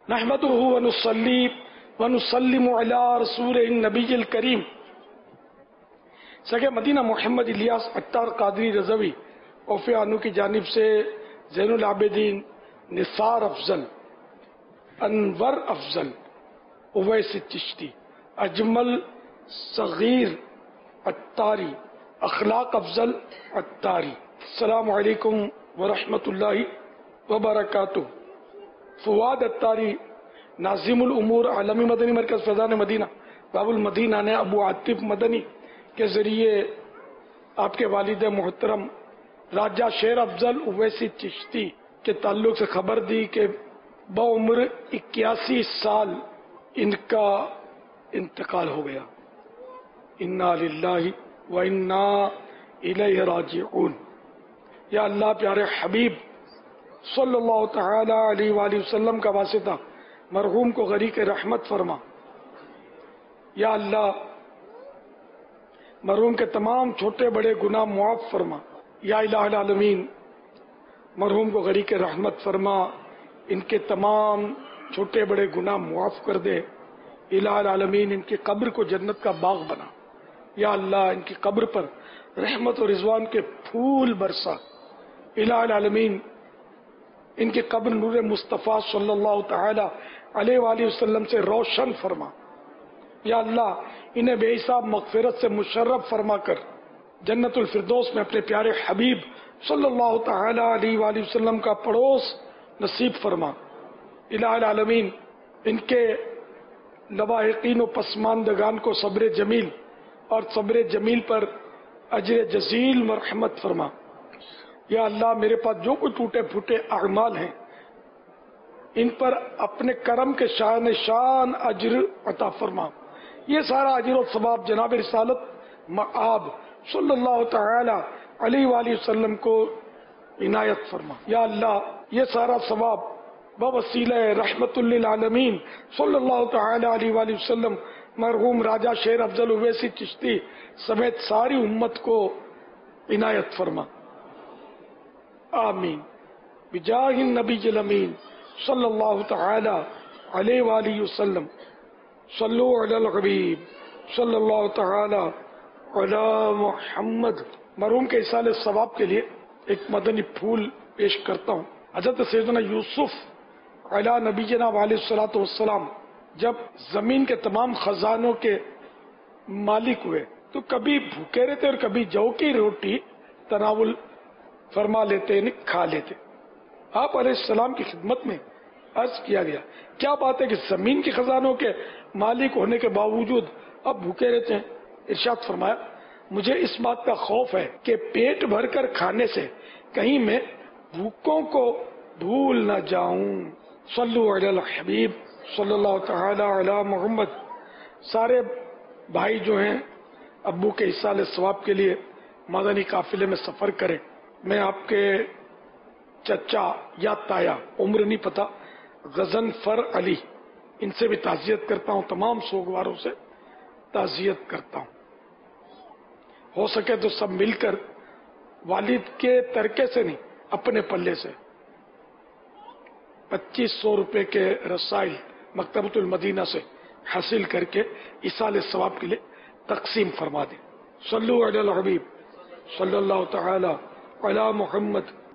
نحمده ونصلي ونسلم على رسوله النبی الکریم سگے مدینہ محمد الیاس عطار قادری رضوی اوفیانو کی جانب سے زین العابدین نثار افضل انور افضل اویس چشتی اجمل صغیر عطاری اخلاق افضل عطاری. السلام علیکم ورحمۃ اللہ وبرکاتہ. فواد عطاری ناظم الامور عالمی مدنی مرکز فیضان مدینہ باب المدینہ نے ابو عاطف مدنی کے ذریعے آپ کے والد محترم راجہ شیر افضل اویسی چشتی کے تعلق سے خبر دی کہ بعمر 81 سال ان کا انتقال ہو گیا. انا للہ و انا الیہ راجعون. یا اللہ پیارے حبیب صلی اللہ تعالی علیہ وآلہ وسلم کا واسطہ مرحوم کو غریق رحمت فرما. یا اللہ مرحوم کے تمام چھوٹے بڑے گناہ معاف فرما. یا الہ العالمین مرحوم کو غریق رحمت فرما، ان کے تمام چھوٹے بڑے گناہ معاف کر دے. الہ العالمین ان کی قبر کو جنت کا باغ بنا. یا اللہ ان کی قبر پر رحمت و رضوان کے پھول برسا. الہ العالمین ان کی قبر نور مصطفیٰ صلی اللہ تعالی علیہ وآلہ وسلم سے روشن فرما. یا اللہ انہیں بے حساب مغفرت سے مشرف فرما کر جنت الفردوس میں اپنے پیارے حبیب صلی اللہ تعالی علیہ وآلہ وسلم کا پڑوس نصیب فرما. الہ العالمین ان کے لواحقین و پسماندگان کو صبر جمیل اور صبر جمیل پر اجر جزیل مرحمت فرما. یا اللہ میرے پاس جو کوئی ٹوٹے پھوٹے اعمال ہیں ان پر اپنے کرم کے شان شان اجر عطا فرما. یہ سارا اجر و ثواب جناب رسالت مآب صلی اللہ تعالی علیہ وآلہ وسلم کو عنایت فرما. یا اللہ یہ سارا ثواب بوسیلہ رحمت للعالمین صلی اللہ تعالی علیہ وآلہ وسلم مرحوم راجہ شیر افضل اویسی چشتی سمیت ساری امت کو عنایت فرما. آمین بجاہ النبی الامین صلی اللہ تعالی علیہ وآلہ وسلم. صلو علی الحبیب صلی اللہ تعالی علی محمد. مرحوم کے اصال ثواب کے لیے ایک مدنی پھول پیش کرتا ہوں. حضرت سیدنا یوسف علی نبینا علیہ الصلوۃ والسلام جب زمین کے تمام خزانوں کے مالک ہوئے تو کبھی بھوکے رہتے اور کبھی جو کی روٹی تناول فرما لیتے یعنی کھا لیتے. آپ علیہ السلام کی خدمت میں عرض کیا گیا کیا بات ہے کہ زمین کے خزانوں کے مالک ہونے کے باوجود اب بھوکے رہتے ہیں؟ ارشاد فرمایا مجھے اس بات کا خوف ہے کہ پیٹ بھر کر کھانے سے کہیں میں بھوکوں کو بھول نہ جاؤں. صلو علی الحبیب صلی اللہ تعالی علی محمد. سارے بھائی جو ہیں ابو کے اصال ثواب کے لیے مدنی قافلے میں سفر کریں. میں آپ کے چچا یا تایا عمر نہیں پتا غضنفر علی ان سے بھی تعزیت کرتا ہوں، تمام سوگواروں سے تعزیت کرتا ہوں. ہو سکے تو سب مل کر والد کے ترکے سے نہیں اپنے پلے سے 2500 روپے کے رسائل مکتبۃ المدینہ سے حاصل کر کے اصال ثواب کے لیے تقسیم فرما دیں. صلو علی الحبیب صلی اللہ تعالی علی محمد.